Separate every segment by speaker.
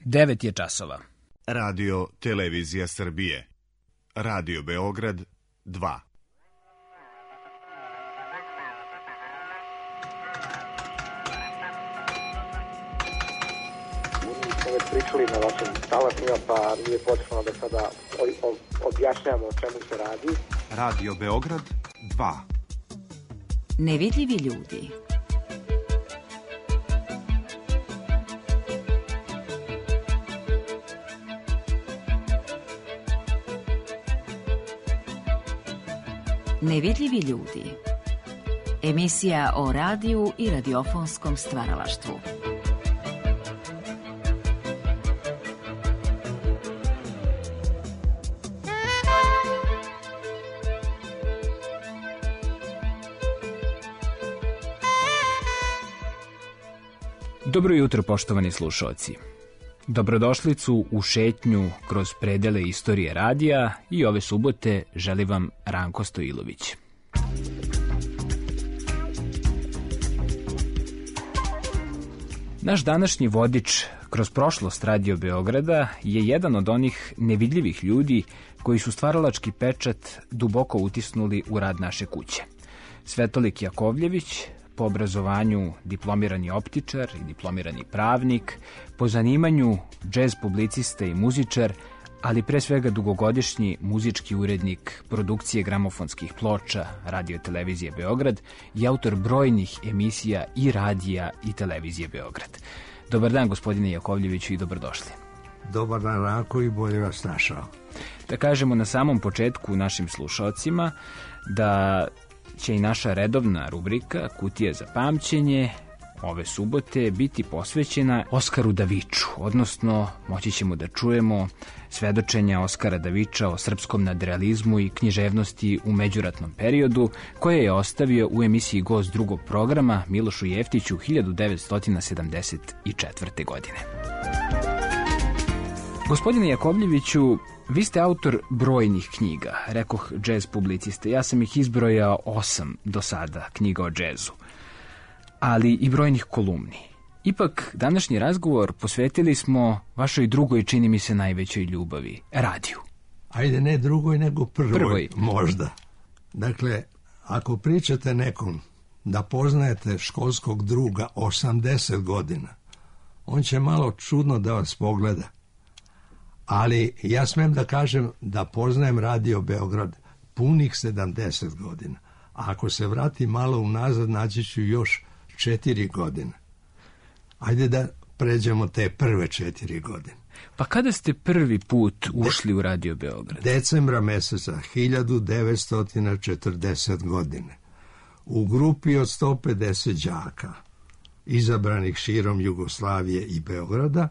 Speaker 1: 9 je časova.
Speaker 2: Radio Televizija Srbije. Radio Beograd 2.
Speaker 3: Već pričali na vašim talasima, pa nije potrebno da sada objašnjamo o čemu se radi.
Speaker 2: Radio Beograd 2.
Speaker 4: Nevidljivi ljudi. Nevidljivi ljudi. Emisija o radiju i radiofonskom stvaralaštvu.
Speaker 1: Dobro jutro, poštovani slušaoci. Dobrodošlicu u šetnju kroz predele istorije radija i ove subote želi vam Ranko Stojilović. Naš današnji vodič kroz prošlost Radio Beograda je jedan od onih nevidljivih ljudi koji su stvaralački pečat duboko utisnuli u rad naše kuće. Svetolik Jakovljević, po obrazovanju diplomirani optičar i diplomirani pravnik, po zanimanju džez publicista i muzičar, ali pre svega dugogodišnji muzički urednik produkcije gramofonskih ploča Radio Televizije Beograd i autor brojnih emisija i radija i Televizije Beograd. Dobar dan, gospodine Jakovljeviću, i dobrodošli.
Speaker 5: Dobar dan, Ranko, i bolje vas našao.
Speaker 1: Da kažemo na samom početku našim slušalcima da će i naša redovna rubrika Kutija za pamćenje ove subote biti posvećena Oskaru Daviču, odnosno moći ćemo da čujemo svedočenja Oskara Daviča o srpskom nadrealizmu i književnosti u međuratnom periodu, koje je ostavio u emisiji Gost drugog programa Milošu Jeftiću 1974. godine. Gospodine Jakovljeviću, vi ste autor brojnih knjiga, rekoh džez publiciste. Ja sam ih izbrojao 8 do sada knjiga o džezu, ali i brojnih kolumni. Ipak, današnji razgovor posvetili smo vašoj drugoj, čini mi se, najvećoj ljubavi, radiju.
Speaker 5: Ajde, ne drugoj, nego prvoj. Možda. Dakle, ako pričate nekom da poznajete školskog druga 80 godina, on će malo čudno da vas pogleda. Ali ja smem da kažem da poznajem Radio Beograd punih 70 godina. A ako se vrati malo unazad, naći ću još 4 godine. Ajde da pređemo te prve 4 godine.
Speaker 1: Pa kada ste prvi put ušli u Radio Beograd?
Speaker 5: Decembra meseca 1940 godine. U grupi od 150 đaka, izabranih širom Jugoslavije i Beograda,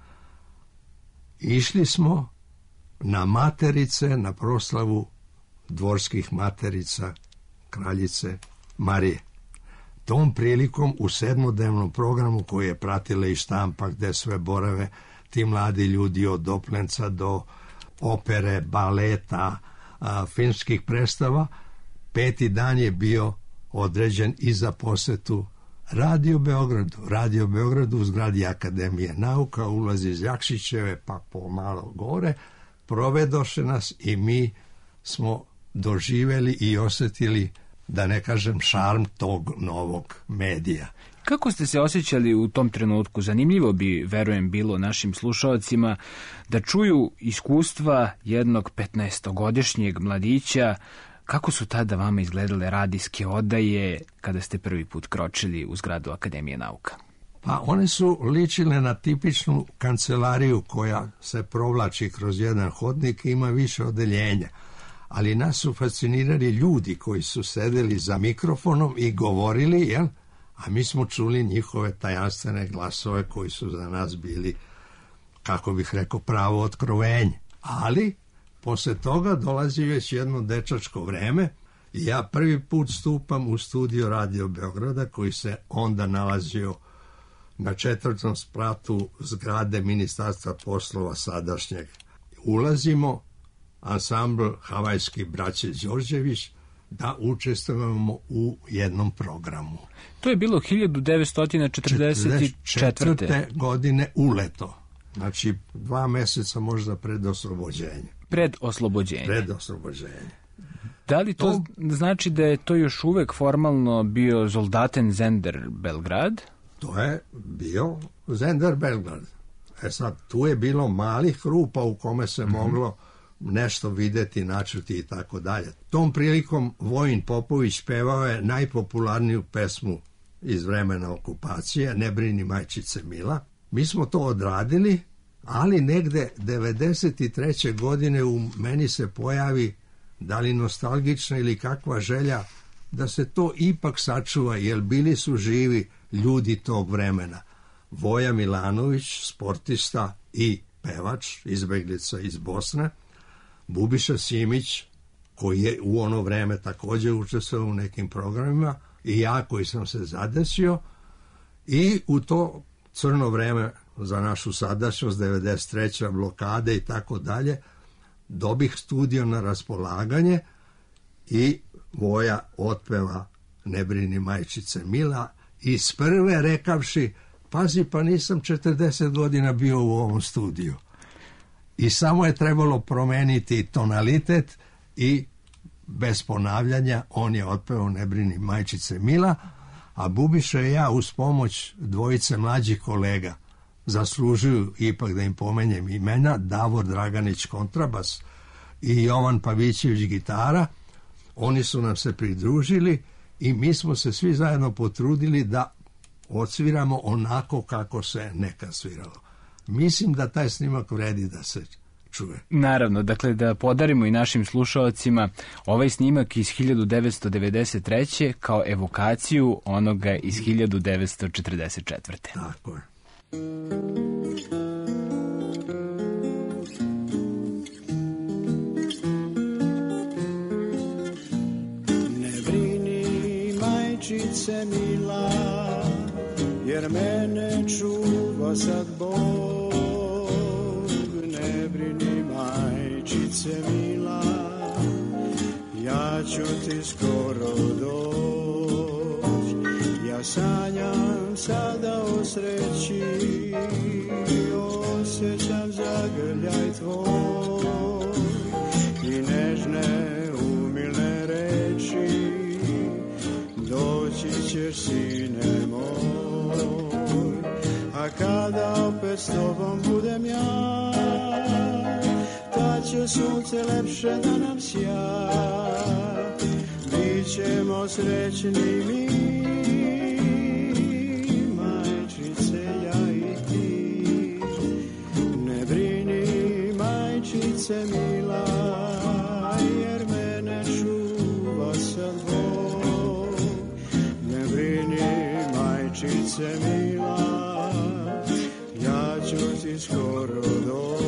Speaker 5: išli smo na Materice, na proslavu dvorskih materica kraljice Marije. Tom prilikom u 7-dnevnom programu koji je pratila i štampa gde sve borave ti mladi ljudi od Oplenca do opere, baleta, filmskih predstava, 5. dan je bio određen i za posetu Radio Beogradu. Radio Beogradu u zgradi Akademije nauka, ulazi iz Jakšićeve pa pomalo gore, provedoše nas i mi smo doživeli i osjetili, da ne kažem, šarm tog novog medija.
Speaker 1: Kako ste se osjećali u tom trenutku? Zanimljivo bi, verujem, bilo našim slušalcima da čuju iskustva jednog 15-godišnjeg mladića. Kako su tada vama izgledale radijske odaje kada ste prvi put kročili u zgradu Akademije nauka?
Speaker 5: Pa one su ličile na tipičnu kancelariju koja se provlači kroz jedan hodnik i ima više odeljenja. Ali nas su fascinirali ljudi koji su sedeli za mikrofonom i govorili, jel? A mi smo čuli njihove tajanstvene glasove koji su za nas bili, kako bih rekao, pravo otkrovenje. Ali posle toga dolazi već jedno dečačko vreme i ja prvi put stupam u studio Radio Beograda koji se onda nalazio na 4. spratu zgrade Ministarstva poslova sadašnjeg. Ulazimo, ansambl Havajski braće Đorđević, da učestvujemo u jednom programu.
Speaker 1: To je bilo 1944.
Speaker 5: godine uleto. Znači 2 meseca možda pred oslobođenje.
Speaker 1: Pred oslobođenje.
Speaker 5: Pred oslobođenje.
Speaker 1: Da li to znači da je to još uvek formalno bio Soldatensender Belgrad?
Speaker 5: To je bio Sender Belgrad. Sad, tu je bilo malih rupa u kome se moglo nešto videti, načuti i tako dalje. Tom prilikom Vojin Popović pevao je najpopularniju pesmu iz vremena okupacije, Ne brini majčice mila. Mi smo to odradili, ali negde 93. godine u meni se pojavi, da li nostalgična ili kakva želja, da se to ipak sačuva, jer bili su živi ljudi tog vremena. Voja Milanović, sportista i pevač, izbeglica iz Bosne, Bubiša Simić, koji je u ono vreme također učestvovao u nekim programima, i ja koji sam se zadesio, i u to crno vreme za našu sadašnjost, 93. blokade i tako dalje, dobih studio na raspolaganje i Voja otpeva Ne brini majčice mila, i s prve rekavši, pazi, pa nisam 40 godina bio u ovom studiju. I samo je trebalo promeniti tonalitet i bez ponavljanja on je otpevao Ne brini majčice mila, a Bubiša i ja uz pomoć dvojice mlađih kolega, zaslužuju ipak da im pomenjem imena, Davor Draganić kontrabas i Jovan Pavićević gitara, oni su nam se pridružili i mi smo se svi zajedno potrudili da odsviramo onako kako se nekad sviralo. Mislim da taj snimak vredi da se čuje.
Speaker 1: Naravno, dakle da podarimo i našim slušaocima ovaj snimak iz 1993. kao evokaciju onoga iz 1944.
Speaker 5: Tako je.
Speaker 6: Ne brini majčice mila, jer mene čuva sad Bog. Ne brini majčice mila, ja ću ti skoro doć. Ja sanjam sada o sreći, osjećam zagrljaj tvoj i nežne umilne reči. Doći ćeš, sine moj, a kada opet s tobom budem ja, tad će sunce lepše da nam sja. Bićemo srećni mi, majčice, ja i ti. Ne brini majčice mila, jer mene čuva sad Bog. Ne brini majčice mila, ja ću ti skoro doći.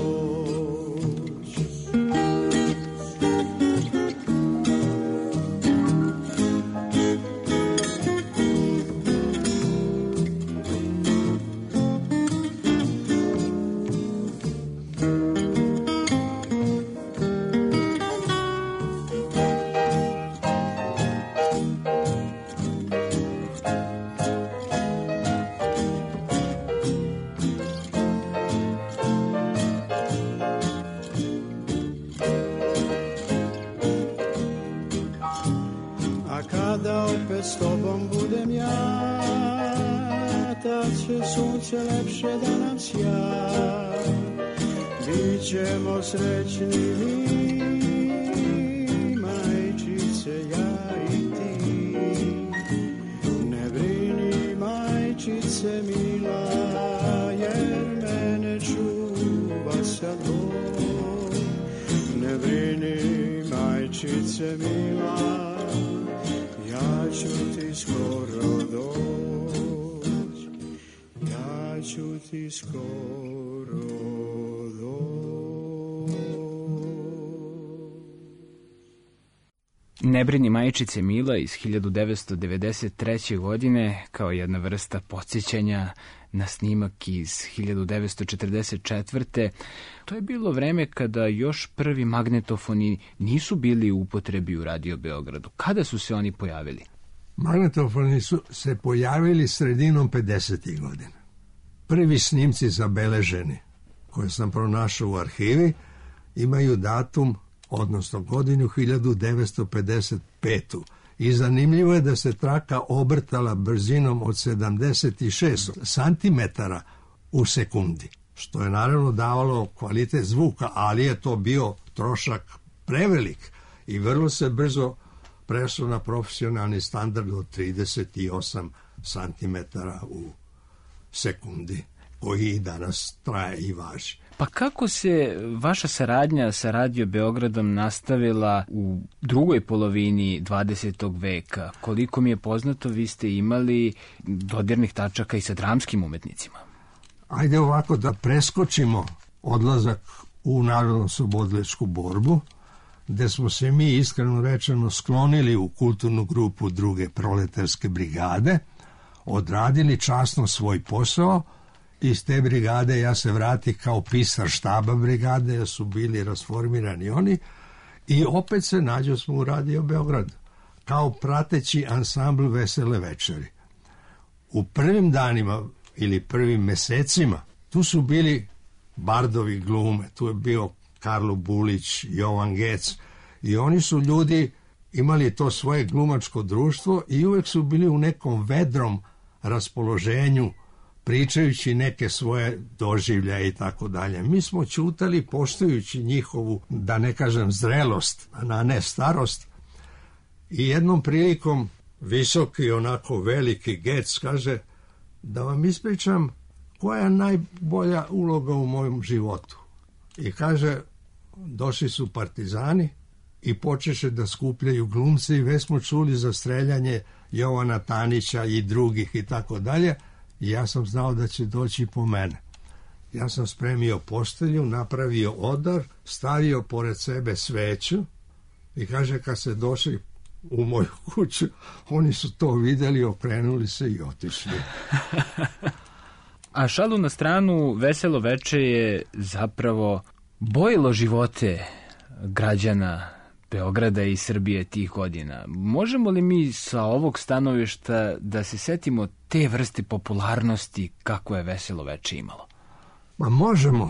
Speaker 6: S tobom budem ja, tad će sunce lepše da nam sja. Bićemo srećni mi, majčice, ja i ti. Ne brini majčice mila, jer mene čuva sad Bog. Ne brini majčice mila, ja ću ti skoro doć, ja ću ti skoro doć.
Speaker 1: Ne brini majčice mila iz 1993. godine kao jedna vrsta podsjećanja na snimak iz 1944. To je bilo vreme kada još prvi magnetofoni nisu bili u upotrebi u Radio Beogradu. Kada su se oni pojavili?
Speaker 5: Magnetofoni su se pojavili sredinom 50. godina. Prvi snimci zabeleženi koje sam pronašao u arhivi imaju datum, odnosno godinu 1955. I zanimljivo je da se traka obrtala brzinom od 76 santimetara u sekundi, što je naravno davalo kvalitet zvuka, ali je to bio trošak prevelik i vrlo se brzo prešlo na profesionalni standard od 38 santimetara u sekundi, koji i danas traje i važi.
Speaker 1: Pa kako se vaša saradnja sa Radio Beogradom nastavila u drugoj polovini 20. veka? Koliko mi je poznato, vi ste imali dodirnih tačaka i sa dramskim umetnicima.
Speaker 5: Ajde ovako da preskočimo odlazak u Narodno-oslobodilačku borbu, gde smo se mi, iskreno rečeno, sklonili u kulturnu grupu druge proletarske brigade, odradili časno svoj posao. Iz te brigade ja se vrati kao pisar štaba brigade, jer su bili rasformirani oni, i opet se nađo smo u Radio Beogradu kao prateći ansambl Vesele večeri. U prvim danima ili prvim mesecima tu su bili bardovi glume, tu je bio Karlo Bulić, Jovan Gec, i oni su ljudi imali to svoje glumačko društvo i uvek su bili u nekom vedrom raspoloženju, pričajući neke svoje doživljaje i tako dalje. Mi smo ćutali poštujući njihovu, da ne kažem zrelost, a ne starost. I jednom prilikom visoki, onako veliki Gec kaže da vam ispričam koja je najbolja uloga u mojem životu. I kaže, došli su partizani i počeše da skupljaju glumce i već smo čuli za streljanje Jovana Tanića i drugih i tako dalje. I ja sam znao da će doći po mene. Ja sam spremio postelju, napravio odar, stavio pored sebe sveću i kaže, kad se došli u moju kuću, oni su to videli, okrenuli se i otišli.
Speaker 1: A šalu na stranu, Veselo veče je zapravo bojilo živote građana Beograda i Srbije tih godina. Možemo li mi sa ovog stanovišta da se setimo te vrste popularnosti kako je Veselo veče imalo?
Speaker 5: Pa možemo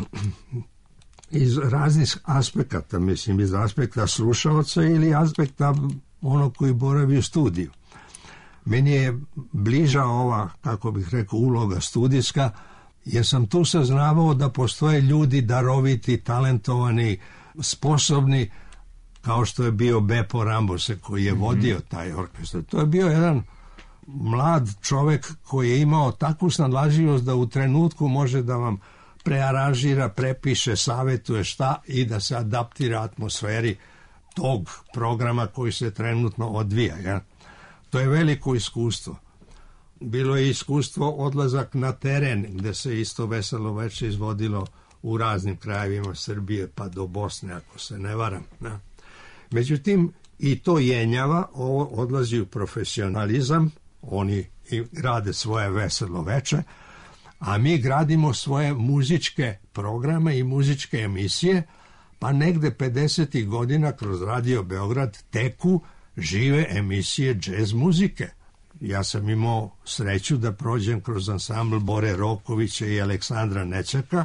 Speaker 5: iz raznih aspekata, mislim, iz aspekta slušaoca ili aspekta onog koji boravi u studiju. Meni je bliža ova, kako bih rekao, uloga studijska, jer sam tu saznavao da postoje ljudi daroviti, talentovani, sposobni, kao što je bio Bepo Rambose koji je vodio taj orkestar. To je bio jedan mlad čovek koji je imao takvu snalažljivost da u trenutku može da vam prearanžira, prepiše, savetuje šta i da se adaptira atmosferi tog programa koji se trenutno odvija. Ja? To je veliko iskustvo. Bilo je iskustvo odlazak na teren gde se isto Veselo veče izvodilo u raznim krajevima Srbije pa do Bosne, ako se ne varam. Ja? Međutim, i to jenjava, ovo odlazi u profesionalizam, oni rade svoje Veselo veče, a mi gradimo svoje muzičke programe i muzičke emisije, pa negde 50. godina kroz Radio Beograd teku žive emisije džez muzike. Ja sam imao sreću da prođem kroz ansambl Bore Rokovića i Aleksandra Nećaka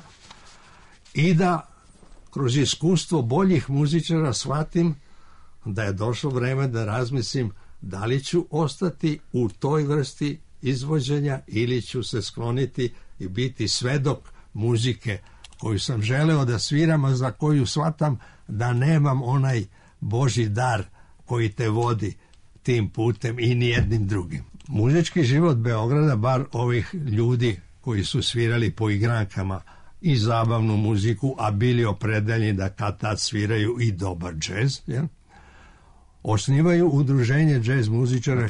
Speaker 5: i da kroz iskustvo boljih muzičara shvatim da je došlo vreme da razmislim da li ću ostati u toj vrsti izvođenja ili ću se skloniti i biti svedok muzike koju sam želeo da sviram, a za koju shvatam da nemam onaj Božji dar koji te vodi tim putem i nijednim drugim. Muzički život Beograda, bar ovih ljudi koji su svirali po igrankama i zabavnu muziku, a bili opredeljeni da kad tad sviraju i dobar džez, ja? Osnivaju udruženje džez muzičara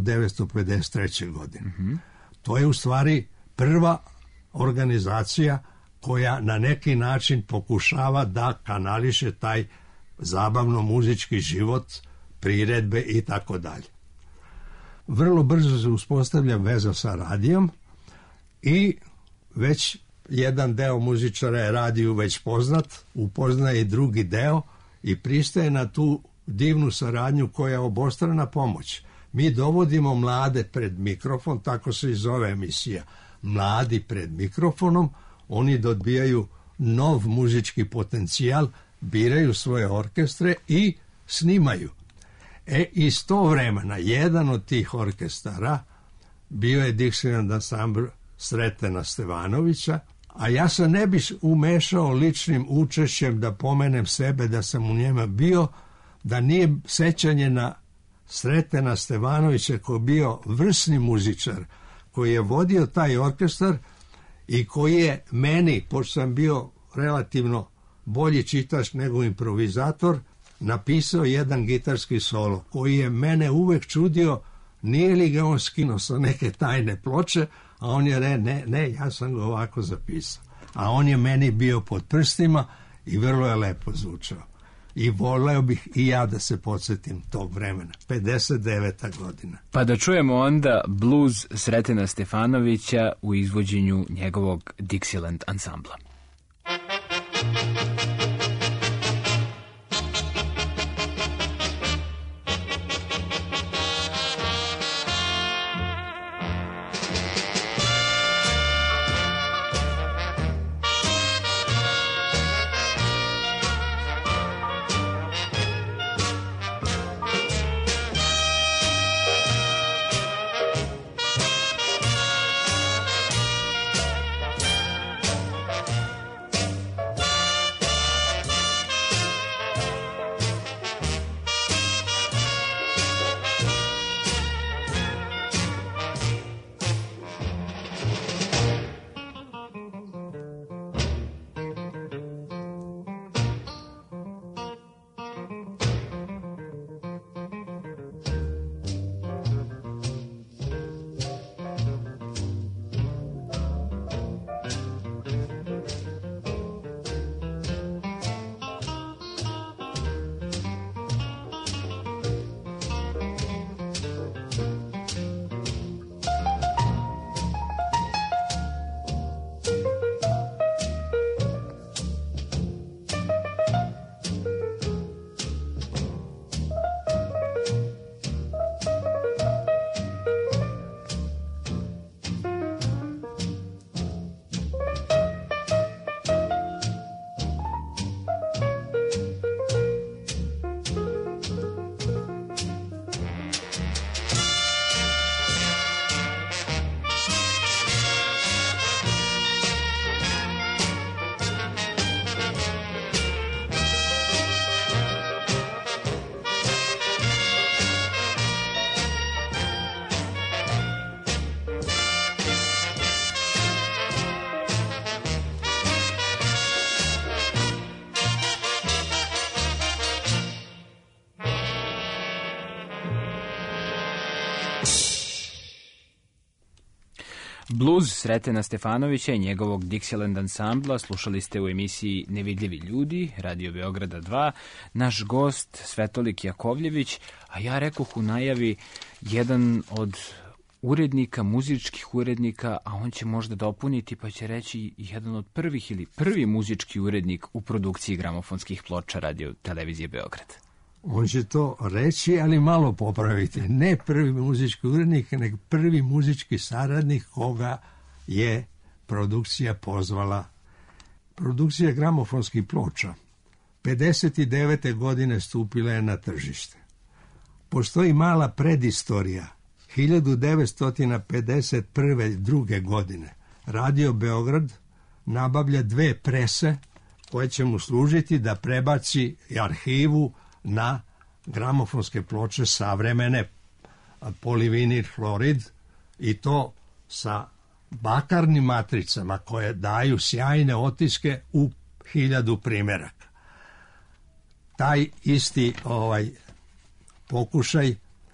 Speaker 5: 1953. godine. To je u stvari prva organizacija koja na neki način pokušava da kanališe taj zabavno-muzički život, priredbe i tako dalje. Vrlo brzo se uspostavlja veza sa radijom i već jedan deo muzičara je radiju već poznat, upoznaje i drugi deo i pristaje na tu divnu saradnju koja je obostrana pomoć. Mi dovodimo mlade pred mikrofon, tako se i zove emisija, mladi pred mikrofonom, oni dobijaju nov muzički potencijal, biraju svoje orkestre i snimaju. Iz to vremena jedan od tih orkestara bio je Dixieland ansambl Sretena Stevanovića, a ja se ne bi umešao ličnim učešćem da pomenem sebe da sam u njema bio, da nije sećanje na Sretena Stevanovića koji je bio vrsni muzičar, koji je vodio taj orkestar i koji je meni, pošto sam bio relativno bolji čitač nego improvizator, napisao jedan gitarski solo koji je mene uvek čudio, nije li ga on skinuo sa neke tajne ploče, a on je ne, ja sam ga ovako zapisao. A on je meni bio pod prstima i vrlo je lepo zvučao. I voleo bih i ja da se podsjetim tog vremena. 59. godina.
Speaker 1: Pa da čujemo onda bluz Sretena Stefanovića u izvođenju njegovog Dixieland ansambla. Bluz Sretena Stefanovića i njegovog Dixieland ansambla slušali ste u emisiji Nevidljivi ljudi, Radio Beograda 2. Naš gost Svetolik Jakovljević, a ja rekoh u najavi jedan od urednika, muzičkih urednika, a on će možda dopuniti pa će reći jedan od prvih ili prvi muzički urednik u produkciji gramofonskih ploča Radio Televizije Beograd.
Speaker 5: On će to reći, ali malo popraviti. Ne prvi muzički urednik, nego prvi muzički saradnik koga je produkcija pozvala. Produkcija gramofonskih ploča 59. godine stupila je na tržište. Postoji mala predistorija. 1951. druge godine Radio Beograd nabavlja 2 prese koje će mu služiti da prebaci arhivu na gramofonske ploče savremene, polivinil hlorid, i to sa bakarnim matricama koje daju sjajne otiske u 1000 primjeraka. Taj isti pokušaj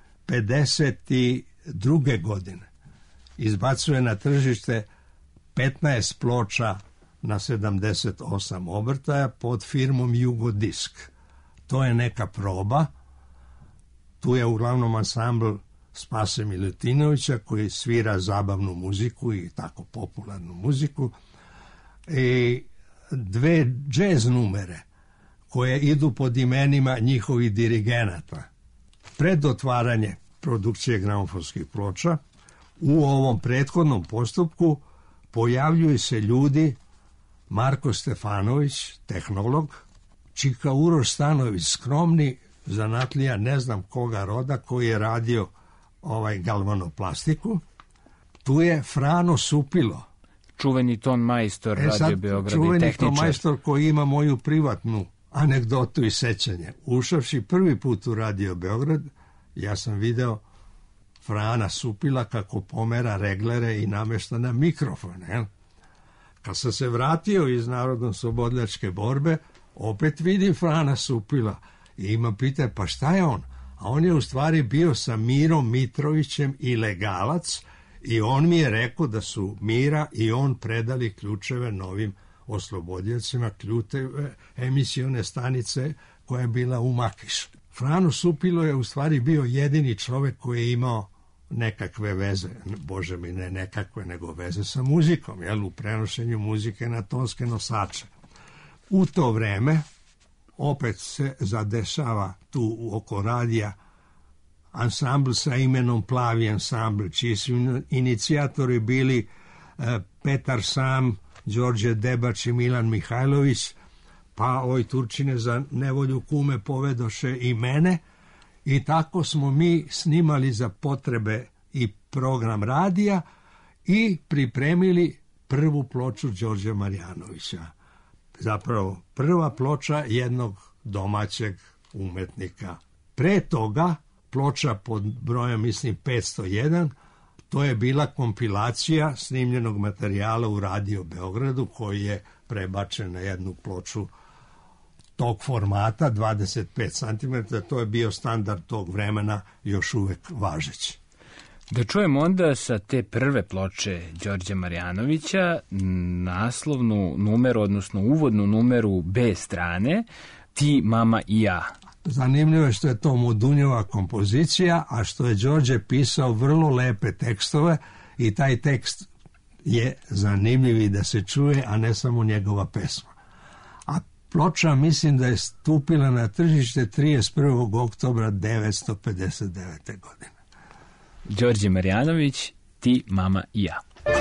Speaker 5: 52. godine izbacuje na tržište 15 ploča na 78 obrtaja pod firmom Jugodisk. To je neka proba. Tu je uglavnom ansambl Spase Milutinovića koji svira zabavnu muziku i tako popularnu muziku. I 2 džez numere koje idu pod imenima njihovih dirigenata. Pred otvaranje produkcije gramofonskih ploča u ovom prethodnom postupku pojavljuju se ljudi Marko Stefanović, tehnolog, Čika Uroš Stanović, skromni zanatlija, ne znam koga roda, koji je radio galvanoplastiku. Tu je Frano Supilo,
Speaker 1: čuveni ton majstor Radio Beograda i
Speaker 5: čuveni
Speaker 1: tehničar.
Speaker 5: ton majstor koji ima moju privatnu anegdotu i sećanje. Ušavši prvi put u Radio Beograd, ja sam video Frana Supila kako pomera reglere i namešta na mikrofon. Kad sam se vratio iz Narodno-slobodilačke borbe, opet vidim Frana Supila i ima pitanje, pa šta je on? A on je u stvari bio sa Mirom Mitrovićem ilegalac i on mi je rekao da su Mira i on predali ključeve novim oslobodilcima, ključeve emisione stanice koja je bila u Makišu. Frano Supilo je u stvari bio jedini čovek koji je imao nekakve veze, bože mi ne nekakve, nego veze sa muzikom, u prenošenju muzike na tonske nosače. U to vreme opet se zadešava tu oko radija ansambl sa imenom Plavi ansambl, čiji su inicijatori bili Petar Sam, Đorđe Debač i Milan Mihajlović, pa oj Turčine za nevolju kume povedoše i mene, i tako smo mi snimali za potrebe i program radija i pripremili prvu ploču Đorđa Marjanovića. Zapravo prva ploča jednog domaćeg umetnika. Pre toga ploča pod brojem, mislim, 501, to je bila kompilacija snimljenog materijala u Radio Beogradu koji je prebačen na jednu ploču tog formata, 25 cm, to je bio standard tog vremena, još uvek važeći.
Speaker 1: Da čujemo onda sa te prve ploče Đorđa Marjanovića naslovnu numeru, odnosno uvodnu numeru B strane, Ti, mama i ja.
Speaker 5: Zanimljivo je što je to Mudunjeva kompozicija, a što je Đorđe pisao vrlo lepe tekstove i taj tekst je zanimljiv i da se čuje, a ne samo njegova pesma. A ploča mislim da je stupila na tržište 31. oktobra 1959. godine.
Speaker 1: Đorđe Marjanović, Ti, mama i ja.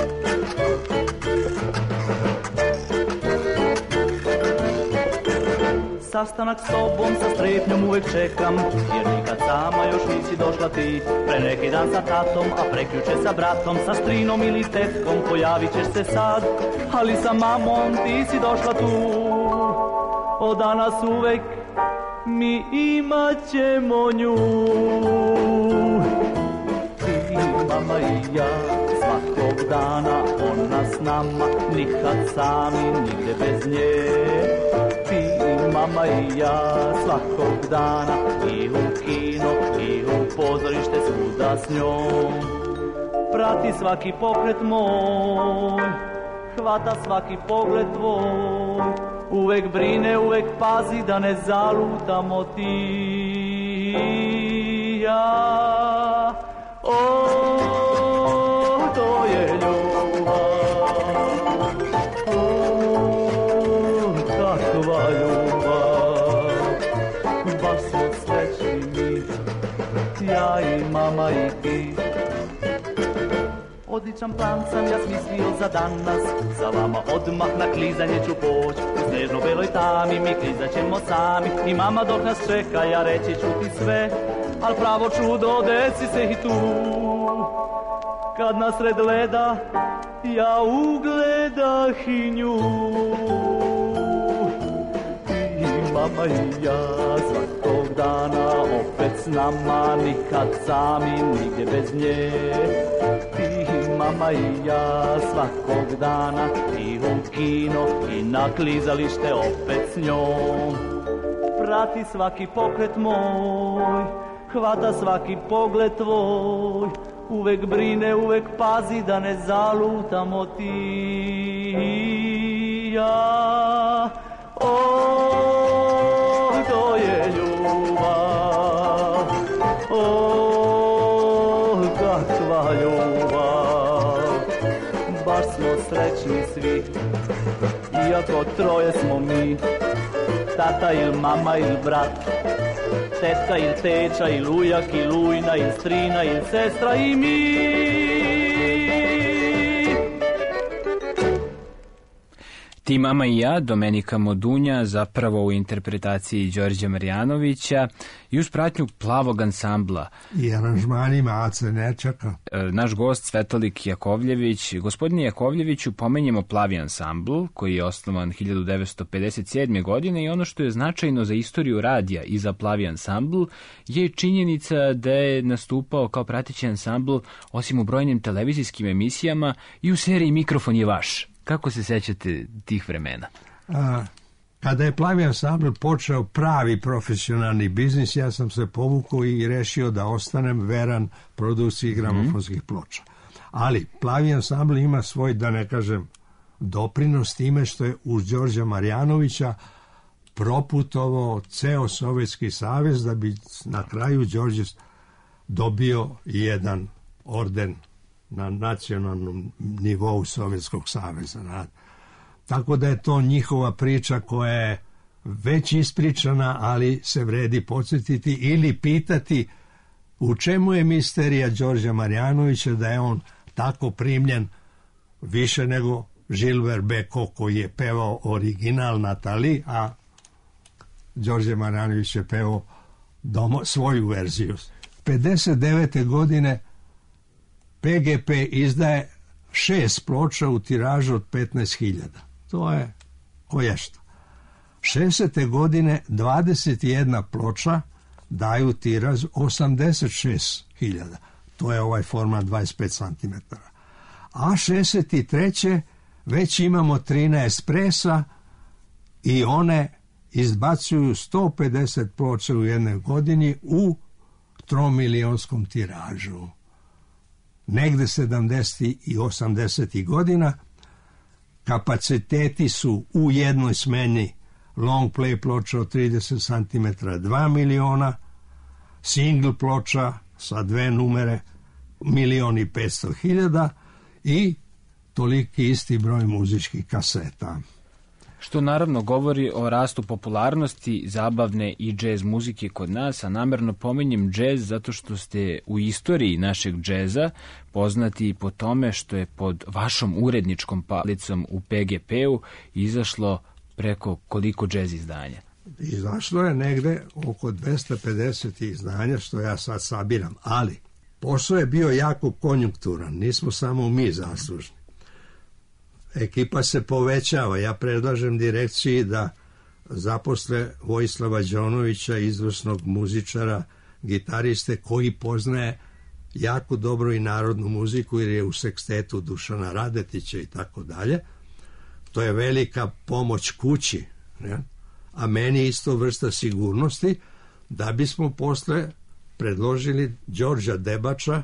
Speaker 7: Sastanak s tobom sa strepnjom uvek čekam, jer nikad sama još nisi došla ti. Pre neki dan sa tatom, a prekjuče sa bratom, sa strinom ili tetkom, pojavit ćeš se sad. Ali sa mamom ti si došla tu, od danas uvek mi imat ćemo nju. Ti, mama i ja, svakog dana ona s nama, nikad sami, nigde bez nje. Ti, mama i ja, svakog dana i u kino i u pozorište, svuda s njom. Prati svaki pokret moj, hvata svaki pogled tvoj, uvek brine, uvek pazi da ne zalutamo ti i ja. O, to je ljubav, o, kakva ljubav, baš smo srećni mi, ja i mama i ti. Odličan plan sam ja smislio za danas, za vama odmah na klizanje ću poć. U snežno beloj tami mi klizat ćemo sami, i mama dok nas čeka ja reći ću ti sve. Al pravo čudo desi se i tu, kad nasred leda ja ugledah i nju. I mama i ja svakog dana opet s nama, nikad sami, nigdje bez nje. Mama i ja svakog dana i u kino i na klizalište opet s njom. Prati svaki pokret moj, hvata svaki pogled tvoj, uvek brine, uvek pazi da ne zalutamo ti i ja. O, to je ljubav, o, kakva ljubav, baš smo srećni svi, iako troje smo mi, tata ili mama ili brat, tetka ili teča ili ujak ili ujna ili strina ili sestra i mi.
Speaker 1: Ti mama i ja, Domenika Modunja, zapravo u interpretaciji Đorđa Marjanovića i uz pratnju Plavog ansambla.
Speaker 5: I aranžmanima Ace Nečaka.
Speaker 1: Naš gost Svetolik Jakovljević. Gospodine Jakovljeviću, pomenjemo Plavi ansambl, koji je osnovan 1957. godine i ono što je značajno za istoriju radija i za Plavi ansambl je činjenica da je nastupao kao prateći ansambl osim u brojnim televizijskim emisijama i u seriji Mikrofon je vaš. Kako se sećate tih vremena?
Speaker 5: Kada je Plavi ansambl počeo pravi profesionalni biznis, ja sam se povukao i rešio da ostanem veran produkciji gramofonskih ploča. Ali Plavi ansambl ima svoj, da ne kažem, doprinos time što je uz Đorđa Marjanovića proputovao ceo Sovjetski savez da bi na kraju Đorđe dobio jedan orden na nacionalnom nivou Sovjetskog saveza. Tako da je to njihova priča koja je već ispričana, ali se vredi podsjetiti ili pitati u čemu je misterija Đorđa Marjanovića da je on tako primljen više nego Gilbert Bécaud koji je pevao original Natali, a Đorđe Marjanović je pevao svoju verziju. 59. godine PGP izdaje 6 ploča u tiražu od 15.000. To je koješta. 60. godine 21 ploča daju tiraž 86.000. To je ovaj format 25 cm. A 63. već imamo 13 presa i one izbacuju 150 ploča u jednoj godini u 3-milionskom tiražu. Negde 70. i 80. godina kapaciteti su u jednoj smeni long play ploča od 30 cm 2 miliona, single ploča sa 2 numere 1.500.000 i toliki isti broj muzičkih kaseta.
Speaker 1: Što naravno govori o rastu popularnosti zabavne i džez muzike kod nas, a namerno pominjem džez zato što ste u istoriji našeg džeza poznati po tome što je pod vašom uredničkom palicom u PGP-u izašlo preko koliko džez izdanja?
Speaker 5: Izašlo je negde oko 250 izdanja što ja sad sabiram, ali posao je bio jako konjunkturan, nismo samo mi zaslužni. Ekipa se povećava. Ja predlažem direkciji da zaposle Vojislava Đonovića, izvrsnog muzičara, gitariste koji poznaje jako dobro i narodnu muziku jer je u sekstetu Dušana Radetića i tako dalje. To je velika pomoć kući, ne? A meni isto vrsta sigurnosti da bismo posle predložili Đorđa Debača,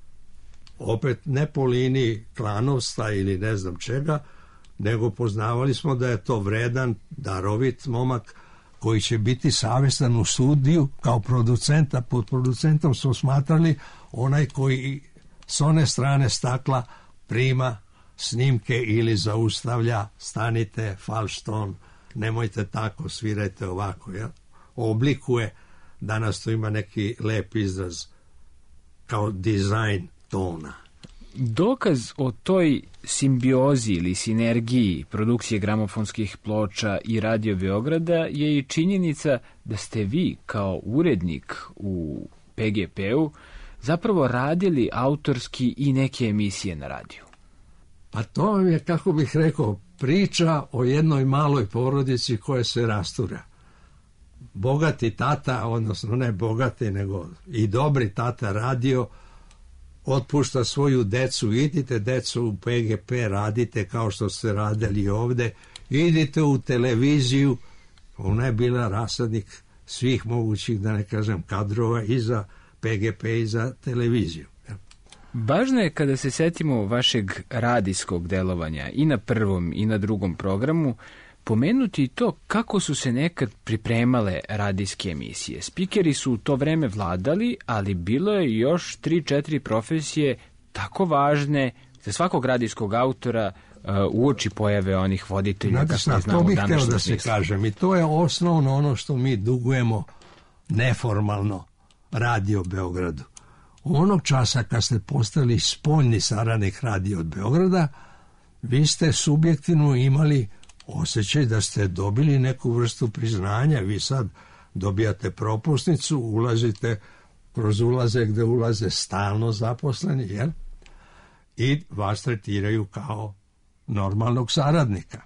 Speaker 5: opet ne po liniji klanovstva ili ne znam čega, nego poznavali smo da je to vredan, darovit momak koji će biti savestan u studiju kao producenta. Pod producentom smo smatrali onaj koji s one strane stakla prima snimke ili zaustavlja, stanite, falšton, nemojte tako, svirajte ovako. Ja? Oblikuje, danas to ima neki lep izraz kao dizajn tona.
Speaker 1: Dokaz o toj simbiozi ili sinergiji produkcije gramofonskih ploča i Radio Beograda je i činjenica da ste vi kao urednik u PGP-u zapravo radili autorski i neke emisije na radiju.
Speaker 5: Pa to je, kako bih rekao, priča o jednoj maloj porodici koja se rastura. Bogati tata, odnosno ne bogati, nego i dobri tata radio, otpušta svoju decu, idite decu u PGP, radite kao što ste radili ovde, idite u televiziju, ona je bila rasadnik svih mogućih, da ne kažem, kadrova i za PGP i za televiziju.
Speaker 1: Važno je kada se setimo vašeg radijskog delovanja i na prvom i na drugom programu, pomenuti to kako su se nekad pripremale radijske emisije. Spikeri su u to vreme vladali, ali bilo je još 3-4 profesije tako važne za svakog radijskog autora uoči pojave onih voditelja.
Speaker 5: To bih hteo da se kažem i to je osnovno ono što mi dugujemo neformalno Radio Beogradu. Onog časa kad ste postali spoljni saradnik Radio od Beograda, vi ste subjektivno imali osjećaj da ste dobili neku vrstu priznanja. Vi sad dobijate propusnicu, ulazite kroz ulaze gde ulaze stalno zaposleni, jel? I vas tretiraju kao normalnog saradnika.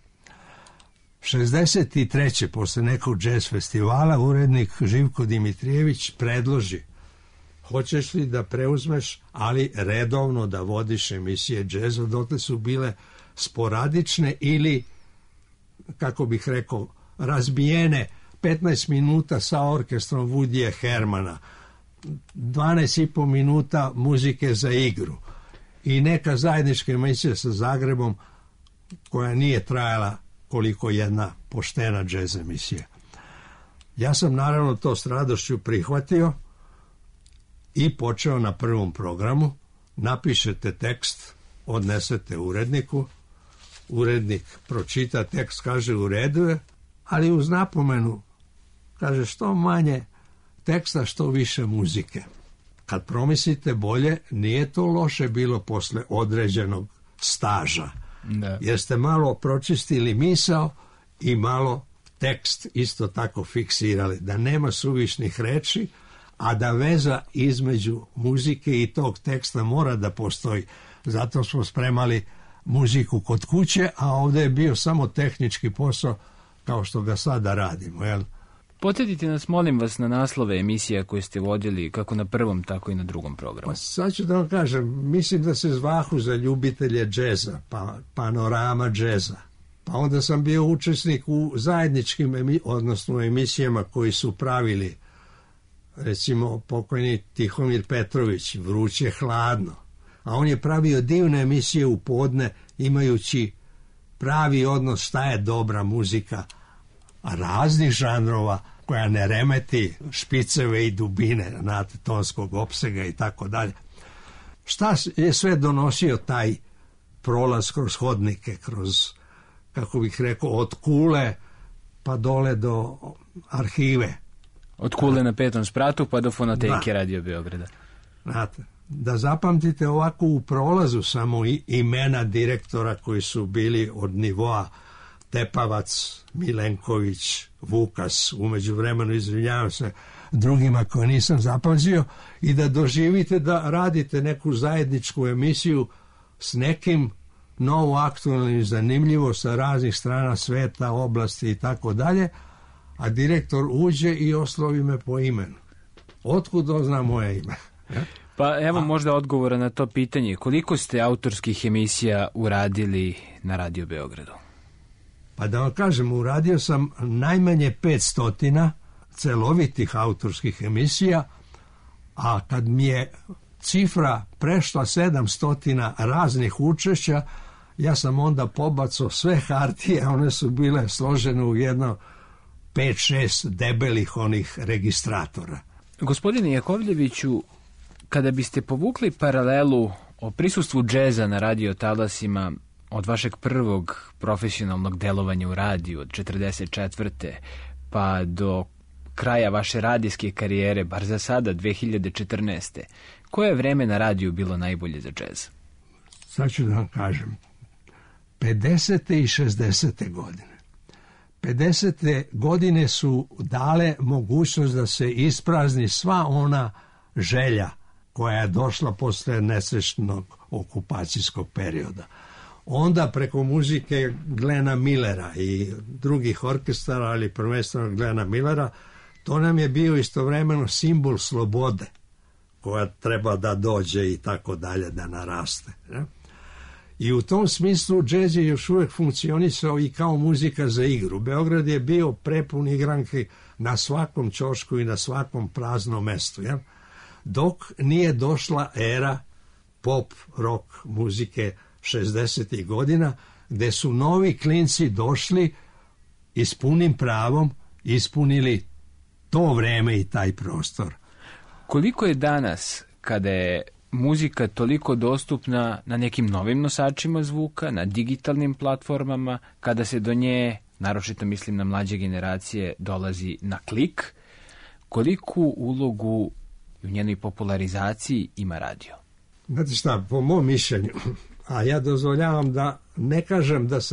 Speaker 5: 63. posle nekog džez festivala urednik Živko Dimitrijević predloži: hoćeš li da preuzmeš, ali redovno da vodiš emisije džeza? Dotle su bile sporadične ili, kako bih rekao, razbijene, 15 minuta sa orkestrom Woodya Hermana, 12,5 minuta muzike za igru i neka zajednička emisija sa Zagrebom koja nije trajala koliko jedna poštena džez emisija. Ja sam naravno to s radošću prihvatio i počeo na prvom programu. Napišete tekst, odnesete uredniku, urednik pročita tekst, kaže u redu je, ali uz napomenu kaže što manje teksta, što više muzike. Kad promislite bolje, nije to loše bilo posle određenog staža. Da. Jer ste malo pročistili misao i malo tekst isto tako fiksirali, da nema suvišnih reči, a da veza između muzike i tog teksta mora da postoji. Zato smo spremali muziku kod kuće, a ovdje je bio samo tehnički posao kao što ga sada radimo, jel?
Speaker 1: Podsjetite nas, molim vas, na naslove emisija koje ste vodili kako na prvom, tako i na drugom programu.
Speaker 5: Pa sad ću da vam kažem, mislim da se zvahu za ljubitelje džeza, pa Panorama džeza. Pa onda sam bio učesnik u zajedničkim odnosno emisijama koji su pravili, recimo pokojni Tihomir Petrović, Vruće hladno. A on je pravio divne emisije u podne, imajući pravi odnos šta je dobra muzika, raznih žanrova, koja ne remeti špiceve i dubine tonskog opsega i tako dalje. Šta je sve donosio taj prolaz kroz hodnike, kroz, kako bih rekao, od Kule pa dole do arhive.
Speaker 1: Od Kule na 5. spratu pa do fonoteke Radio Beograda.
Speaker 5: Znate, da zapamtite ovako u prolazu samo imena direktora koji su bili od nivoa Tepavac, Milenković, Vukas, umeđu vremenu, izvinjavam se drugima koje nisam zapamtio, i da doživite da radite neku zajedničku emisiju s nekim novo aktualnim i zanimljivo sa raznih strana sveta, oblasti i tako dalje, a direktor uđe i oslovi me po imenu. Otkud zna moje ime?
Speaker 1: Pa evo možda odgovora na to pitanje. Koliko ste autorskih emisija uradili na Radio Beogradu?
Speaker 5: Pa da vam kažem, uradio sam najmanje 500 celovitih autorskih emisija, a kad mi je cifra prešla 700 raznih učešća, ja sam onda pobacao sve hartije, one su bile složene u jedno 5-6 debelih onih registratora.
Speaker 1: Gospodine Jakovljeviću, kada biste povukli paralelu o prisustvu džeza na radio talasima od vašeg prvog profesionalnog delovanja u radiju od 1944. pa do kraja vaše radijske karijere, bar za sada 2014. koje je vreme na radiju bilo najbolje za džez?
Speaker 5: Sad ću da vam kažem. 50. i 60. godine. 50. godine su dale mogućnost da se isprazni sva ona želja koja je došla posle nesrećnog okupacijskog perioda. Onda preko muzike Glena Millera i drugih orkestara, ali prvenstveno Glena Millera, to nam je bio istovremeno simbol slobode koja treba da dođe i tako dalje, da naraste. Ne? I u tom smislu džez je još uvijek funkcionisao i kao muzika za igru. Beograd je bio prepun igranki na svakom ćošku i na svakom praznom mestu. Ja? Dok nije došla era pop rock muzike 60. godina, gde su novi klinci došli i s punim pravom ispunili to vreme i taj prostor.
Speaker 1: Koliko je danas, kada je muzika toliko dostupna na nekim novim nosačima zvuka, na digitalnim platformama, kada se do nje, naročito mislim na mlađe generacije, dolazi na klik, koliku ulogu u njenoj popularizaciji ima radio?
Speaker 5: Znate šta, po mom mišljenju, a ja dozvoljavam da ne kažem da sam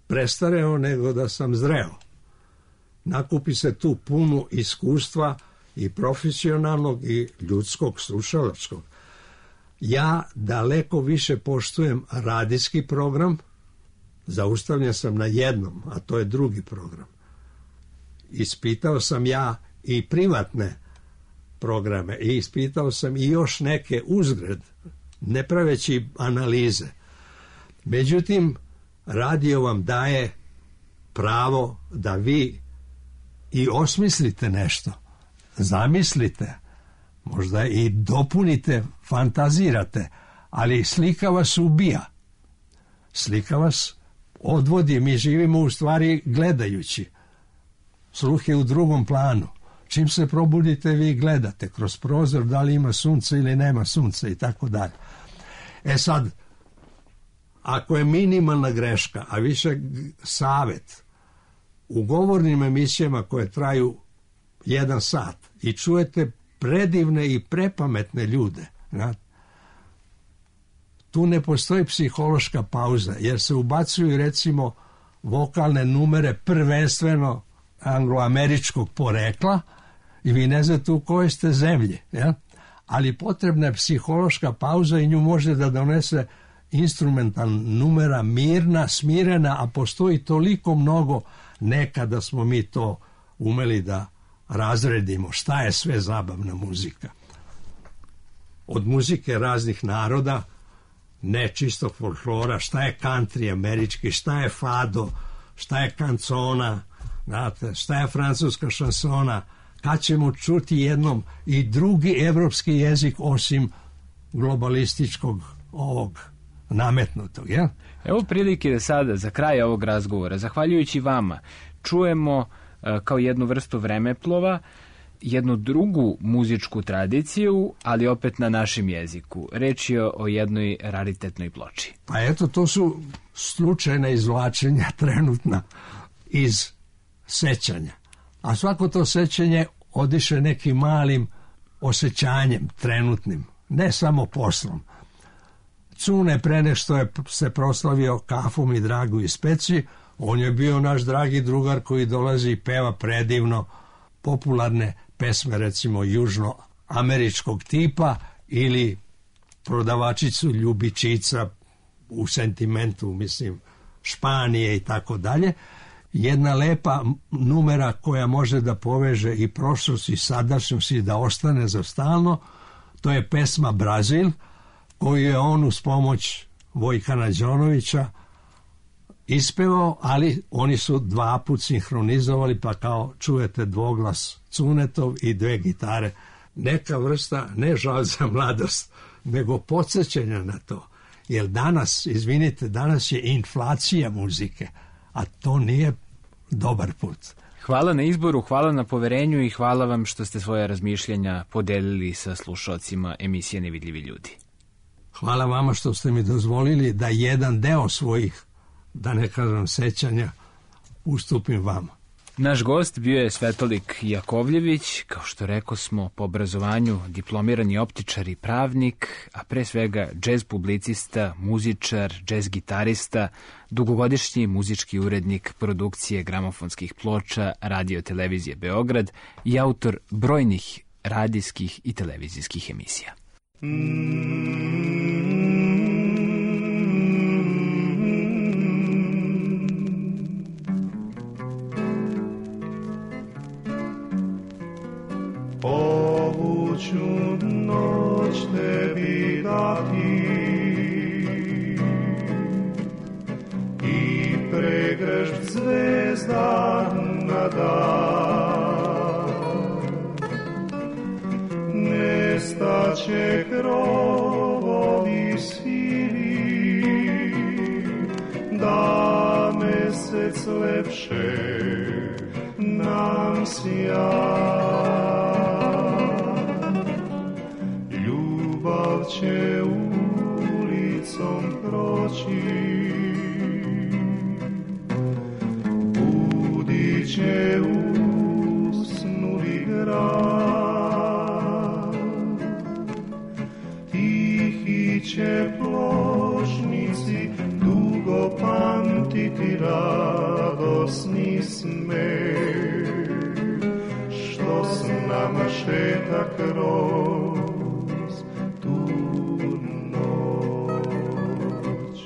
Speaker 5: prestareo, nego da sam zreo. Nakupi se tu puno iskustva i profesionalnog i ljudskog, slušalačkog. Ja daleko više poštujem radijski program, zaustavljen sam na jednom, a to je drugi program. Ispitao sam ja i privatne programe i ispitao sam i još neke uzgred, ne praveći analize. Međutim, radio vam daje pravo da vi i osmislite nešto, zamislite, možda i dopunite, fantazirate, ali slika vas ubija. Slika vas odvodi, mi živimo u stvari gledajući. Sluh je u drugom planu. Čim se probudite, vi gledate kroz prozor, da li ima sunce ili nema sunca i tako dalje. E sad, ako je minimalna greška, a više savjet, u govornim emisijama koje traju 1 sat i čujete predivne i prepametne ljude, tu ne postoji psihološka pauza, jer se ubacuju recimo vokalne numere prvenstveno angloameričkog porekla i vi ne znate u kojoj ste zemlji, ali potrebna je psihološka pauza i nju može da donese instrumentalna numera, mirna, smirena, a postoji toliko mnogo, nekada smo mi to umeli da razredimo šta je sve zabavna muzika. Od muzike raznih naroda, ne čistog folklora, šta je country američki, šta je fado, šta je kancona, znate, šta je francuska šansona, kad ćemo čuti jednom i drugi evropski jezik osim globalističkog ovog nametnutog, ja?
Speaker 1: Evo prilike da sada, za kraj ovog razgovora, zahvaljujući vama, čujemo kao jednu vrstu vremeplova jednu drugu muzičku tradiciju, ali opet na našem jeziku. Reč je o jednoj raritetnoj ploči.
Speaker 5: Pa eto, to su slučajna izvlačenja trenutna iz sećanja. A svako to sećanje odiše nekim malim osjećanjem trenutnim, ne samo poslom. Cune pre nešto je se proslavio kafom i Dragu iz Peci, on je bio naš dragi drugar koji dolazi i peva predivno popularne pesme, recimo južnoameričkog tipa ili prodavačicu ljubičica u sentimentu, mislim, Španije i tako dalje. Jedna lepa numera koja može da poveže i prošlost i sadašnjost i da ostane za stalno, to je pesma Brazil, koju je on uz pomoć Vojkana Đonovića ispevao, ali oni su 2 put sinhronizovali, pa kao čujete dvoglas Cunetov i 2 gitare. Neka vrsta, ne žal za mladost, nego podsjećanja na to. Jer danas, izvinite, danas je inflacija muzike, a to nije dobar put.
Speaker 1: Hvala na izboru, hvala na poverenju i hvala vam što ste svoje razmišljanja podelili sa slušalcima emisije Nevidljivi ljudi.
Speaker 5: Hvala vama što ste mi dozvolili da jedan deo svojih, da ne kažem, sećanja ustupim vama.
Speaker 1: Naš gost bio je Svetolik Jakovljević, kao što rekao smo, po obrazovanju diplomirani optičar i pravnik, a pre svega džez publicista, muzičar, džez gitarista, dugogodišnji muzički urednik produkcije gramofonskih ploča Radio Televizije Beograd i autor brojnih radijskih i televizijskih emisija.
Speaker 6: Ovu ću noć tebi dati i pregršt zvezda na dan. Nestaće krovovi sivi, da mesec lepše nam sja. Ljubav će ulicom proći, budit će usnuli grad. Tihi će pločnici dugo pamtiti rad. radosni smeh, što s nama šeta kroz tu noć.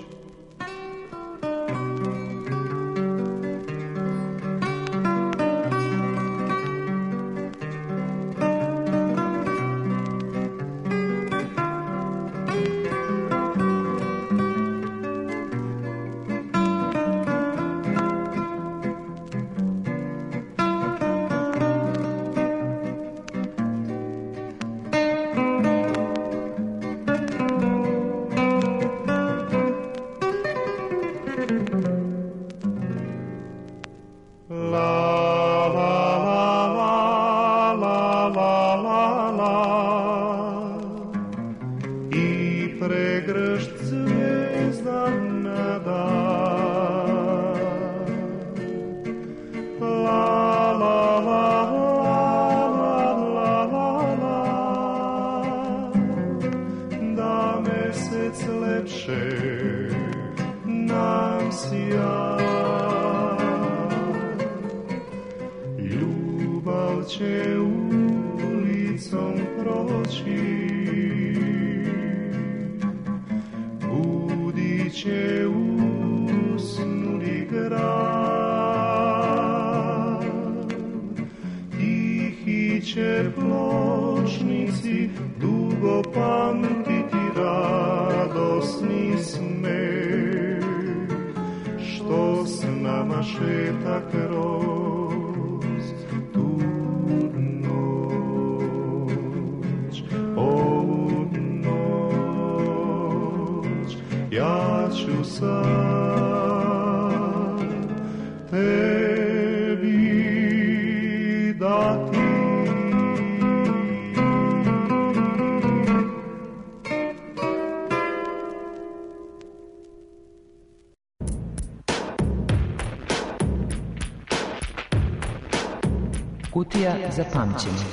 Speaker 8: Kutija za pamćenje.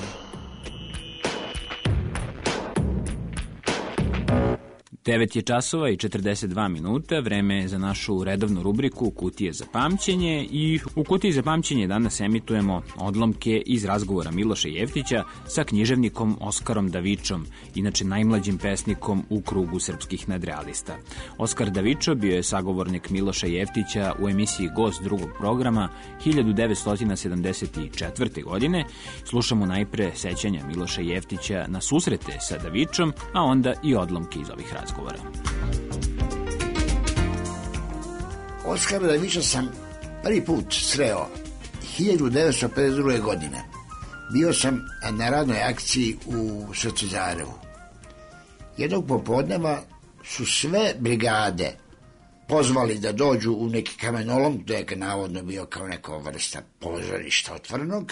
Speaker 1: Devet je časova i 42 minuta, vreme je za našu redovnu rubriku Kutije za pamćenje i u Kutiji za pamćenje danas emitujemo odlomke iz razgovora Miloša Jeftića sa književnikom Oskarom Davičom, inače najmlađim pesnikom u krugu srpskih nadrealista. Oskar Davičo bio je sagovornik Miloša Jeftića u emisiji Gost drugog programa 1974. godine. Slušamo najpre sećanja Miloša Jeftića na susrete sa Davičom, a onda i odlomke iz ovih razgovora.
Speaker 9: Oskara Daviča sam prvi put sreo 1952. godine. Bio sam na radnoj akciji u Srcezarevu. Jednog popodneva su sve brigade pozvali da dođu u neki kamenolom, to je navodno bio kao neka vrsta pozorišta otvorenog,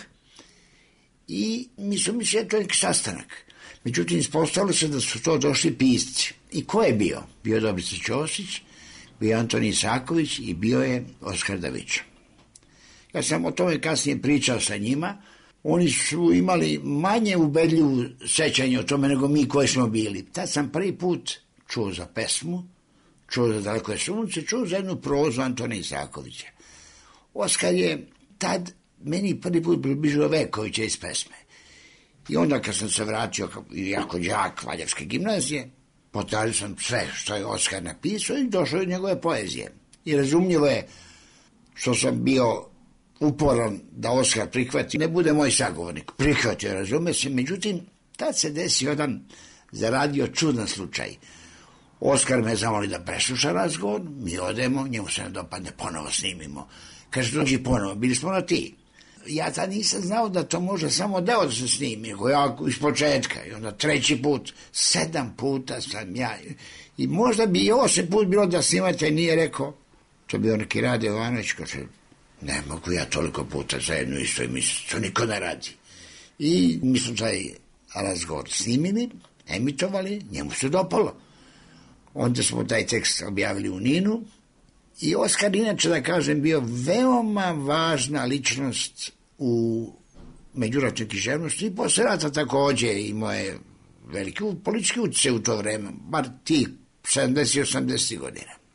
Speaker 9: i mi su mislili to je neki sastanak. Međutim, ispostavilo se da su to došli pisci. I ko je bio? Bio je Dobrica Ćosić, bio je Anton Isaković i bio je Oskar Daviča. Ja sam o tome kasnije pričao sa njima. Oni su imali manje ubedljivu sećanje o tome nego mi koji smo bili. Tad sam prvi put čuo za pesmu, čuo za Daleko je sunce, čuo za jednu prozu Antona Isakovića. Oskar je tad meni prvi put približio Vekovića iz pesme. I onda kad sam se vratio jako đak Valjevske gimnazije, potražio sam sve što je Oskar napisao i došao od njegove poezije. I razumljivo je što sam bio uporan da Oskar prihvati, ne bude moj sagovornik. Prihvatio, razume se, međutim, tad se desio jedan zaradio čudan slučaj. Oskar me zamoli da presluša razgovor, mi odemo, njemu se ne dopadne, ponovo snimimo. Kaže, dođi ponovo, bili smo na ti. Ja tad nisam znao da to može samo deo da se snimi, nego ja iz početka. I onda treći put, 7 puta sam ja. I možda bi i 8 put bilo da snimate, nije rekao. To je bio neki Rade Jovanović, kaže, ne mogu ja toliko puta za jednu isto emisiju, to niko ne radi. I mi smo taj razgovor snimili, emitovali, njemu se dopalo. Onda smo taj tekst objavili u Ninu. I Oskar, inače da kažem, bio veoma važna ličnost u međuratnoj književnosti i posle rata takođe imao je veliki politički utjecaj u to vreme, bar ti 70-80 godina.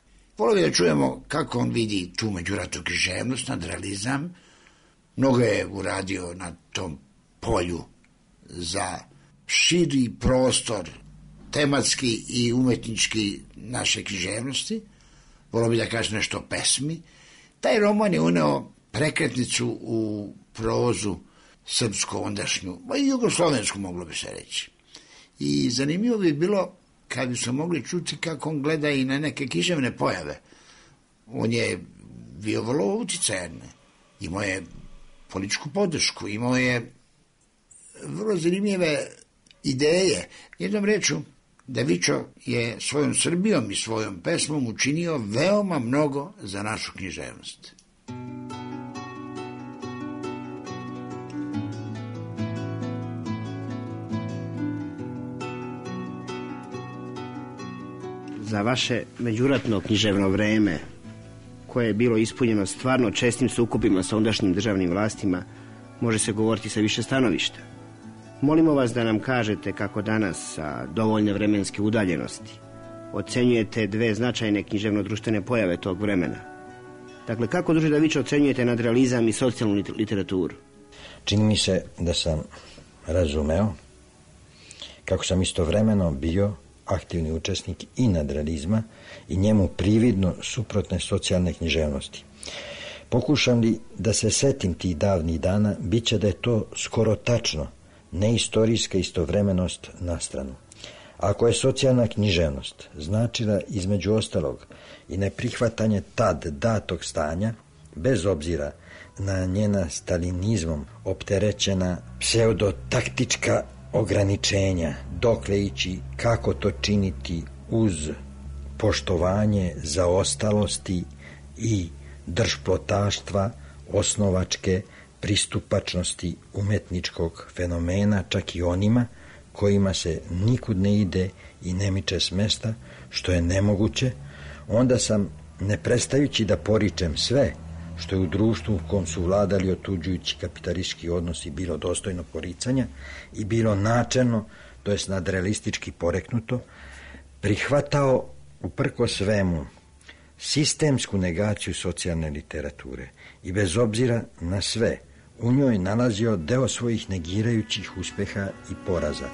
Speaker 9: Volio bi da čujemo kako on vidi tu međuratnu književnost, nadrealizam. Mnogo je uradio na tom polju za širi prostor tematski i umetnički naše književnosti. Volio bi da kaže nešto o pesmi. Taj roman je uneo prekretnicu u prozu srpsku ondašnju, pa i jugoslovensku moglo bi se reći. I zanimljivo bi bilo kad bi se mogli čuti kako on gleda i na neke književne pojave. On je bio vrlo uticajan, imao je političku podršku, imao je vrlo zanimljive ideje. Jednom rečju, Davičo je svojom Srbijom i svojom pesmom učinio veoma mnogo za našu književnost.
Speaker 10: Za vaše međuratno književno vreme, koje je bilo ispunjeno stvarno čestim sukobima sa ondašnjim državnim vlastima, može se govoriti sa više stanovišta. Molimo vas da nam kažete kako danas, sa dovoljne vremenske udaljenosti, ocenjujete dve značajne književno-društvene pojave tog vremena. Dakle, kako, druže Davičo, ocenjujete nadrealizam i socijalnu literaturu?
Speaker 11: Čini mi se da sam razumeo kako sam istovremeno bio aktivni učesnik i nadrealizma i njemu prividno suprotne socijalne književnosti. Pokušam li da se setim tih davnih dana, bit će da je to skoro tačno, neistorijska istovremenost na stranu. Ako je socijalna književnost značila između ostalog i neprihvatanje tad datog stanja, bez obzira na njena stalinizmom opterećena pseudotaktička ograničenja, dokle ići, kako to činiti uz poštovanje zaostalosti i držplotaštva, osnovačke pristupačnosti umetničkog fenomena, čak i onima kojima se nikud ne ide i ne miče s mesta, što je nemoguće, onda sam, ne prestajući da poričem sve što je u društvu u kom su vladali otuđujući kapitalistički odnosi bilo dostojno poricanja i bilo načelno, to jest nadrealistički poreknuto, prihvatao uprko svemu sistemsku negaciju socijalne literature i bez obzira na sve u njoj nalazio deo svojih negirajućih uspeha i poraza.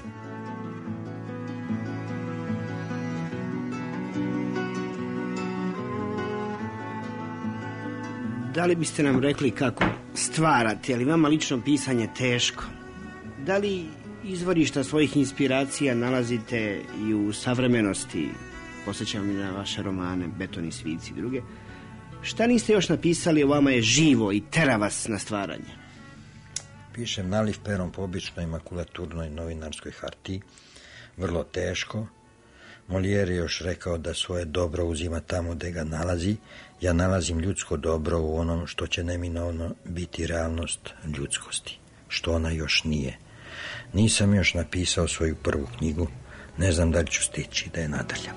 Speaker 10: Da li biste nam rekli kako stvarate, ali vama lično pisanje teško? Da li izvorišta svojih inspiracija nalazite i u savremenosti? Posjećam mi na vaše romane Beton i svici i druge. Šta niste još napisali, o vama je živo i tera vas na stvaranje?
Speaker 11: Pišem naliv perom po običnoj makulaturnoj novinarskoj hartiji, vrlo teško. Molière je još rekao da svoje dobro uzima tamo gde ga nalazi. Ja nalazim ljudsko dobro u onom što će neminovno biti realnost ljudskosti, što ona još nije. Nisam još napisao svoju prvu knjigu, ne znam da li ću stići da je nadaljam.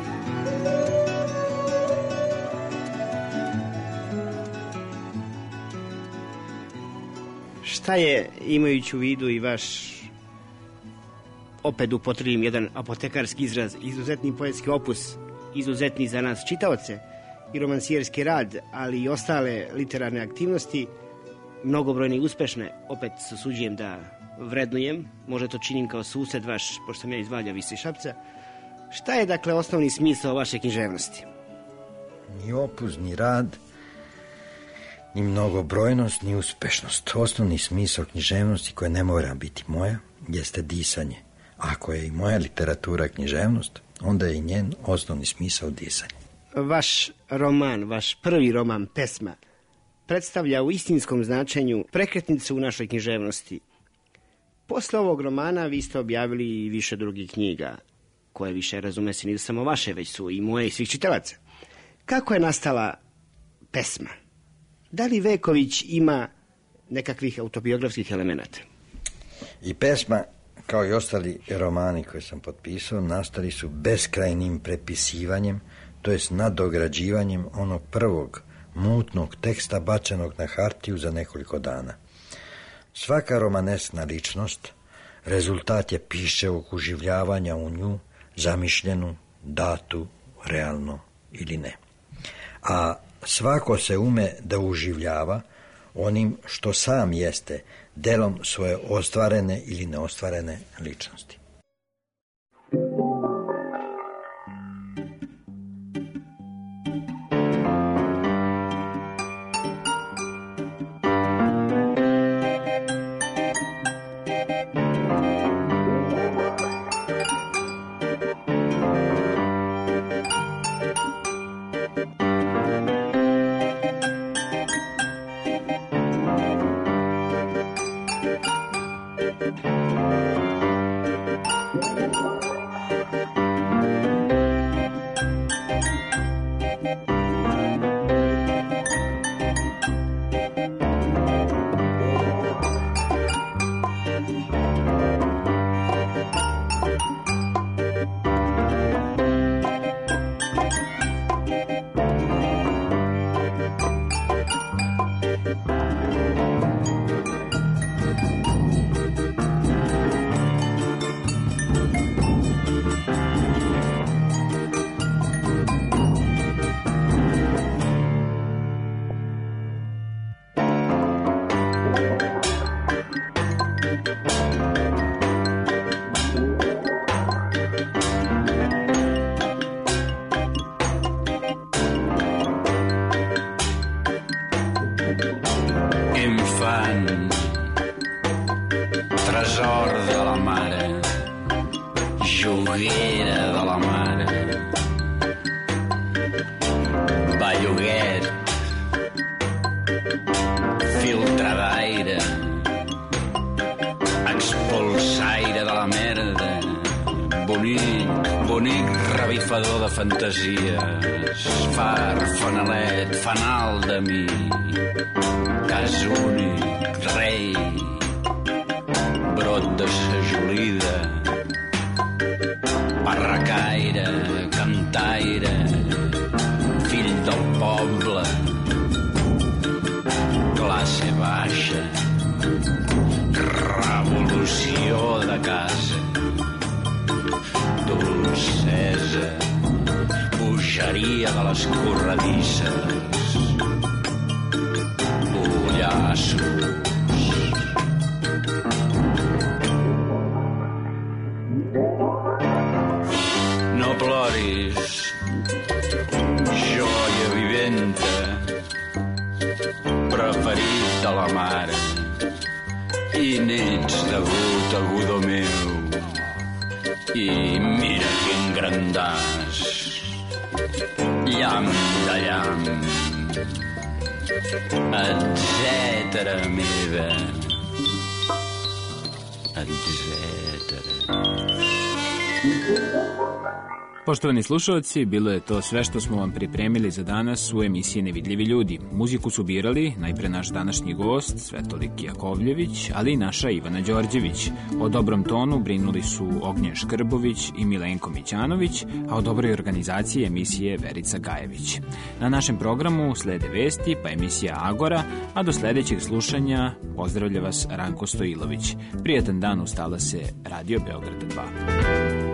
Speaker 10: Šta je, imajući u vidu i vaš, opet upotrebim jedan apotekarski izraz, izuzetni poetski opus, izuzetni za nas čitaoce, i romansijerski rad, ali i ostale literarne aktivnosti, mnogobrojne i uspešne, opet se usuđujem da vrednujem, možda to činim kao sused vaš, pošto sam ja iz Valja Vise i Šapca. Šta je, dakle, osnovni smisao vaše književnosti?
Speaker 11: Ni opus, ni rad, ni mnogobrojnost, ni uspešnost. Osnovni smisao književnosti, koja ne mora biti moja, jeste disanje. Ako je i moja literatura književnost, onda je i njen osnovni smisao disanje.
Speaker 10: Vaš roman, vaš prvi roman, Pesma, predstavlja u istinskom značenju prekretnicu u našoj književnosti. Posle ovog romana vi ste objavili i više drugih knjiga, koje više, razume se, nisu samo vaše, već su i moje i svih čitalaca. Kako je nastala Pesma? Da li Veković ima nekakvih autobiografskih elemenata?
Speaker 11: I Pesma, kao i ostali romani koje sam potpisao, nastali su beskrajnim prepisivanjem, to jest nadograđivanjem onog prvog mutnog teksta bačenog na hartiju za nekoliko dana. Svaka romaneskna ličnost rezultat je piševog uživljavanja u nju, zamišljenu, datu, realno ili ne. a svako se ume da uživljava onim što sam jeste, delom svoje ostvarene ili neostvarene ličnosti.
Speaker 12: Tresor de la mare, joguera de la mare, belluguet, filtre d'aire, expulsaire de la merda, bonic revifador de fantasies, far, fanalet, fanal de mi, cas únic, rei, brot de sajolida, barracaire, cantaire, fill del poble, classe baixa, revolució de casa, dolcesa, bogeria de les corredisses, pollassos. No ploris, joia viventa, preferit de la mare, i n'ets degut, agudó meu, i mira quin grandàs, llamp de llamp, etcètera meva, etcètera.
Speaker 1: Poštovani slušalci, bilo je to sve što smo vam pripremili za danas u emisiji Nevidljivi ljudi. Muziku su birali najpre naš današnji gost, Svetolik Jakovljević, ali i naša Ivana Đorđević. O dobrom tonu brinuli su Ognjen Škrbović i Milenko Mićanović, a o dobroj organizaciji emisije Verica Gajević. Na našem programu slede vesti, pa emisija Agora, a do sledećeg slušanja pozdravlja vas Ranko Stojilović. Prijatan dan, ustala se Radio Beograd 2.